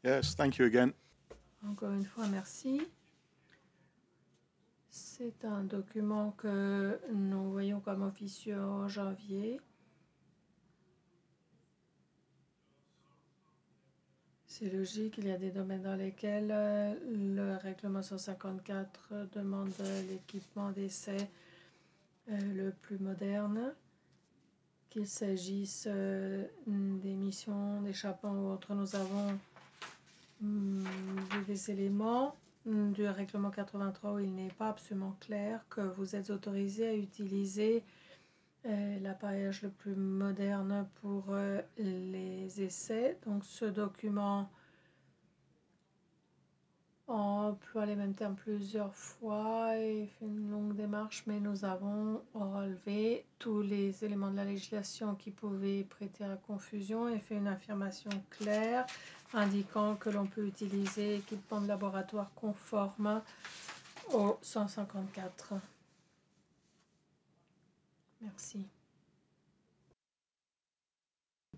Yes, thank you again. Encore une fois, merci. C'est un document que nous voyons comme officieux en janvier. C'est logique, il y a des domaines dans lesquels le règlement 154 demande l'équipement d'essai le plus moderne, qu'il s'agisse des missions d'échappement ou autres. Nous avons des éléments du règlement 83 où il n'est pas absolument clair que vous êtes autorisé à utiliser l'appareillage le plus moderne pour les essais. Donc ce document emploie les mêmes termes plusieurs fois et fait une longue démarche, mais nous avons relevé tous les éléments de la législation qui pouvaient prêter à confusion et fait une affirmation claire indiquant que l'on peut utiliser équipement de laboratoire conforme au 154. Merci.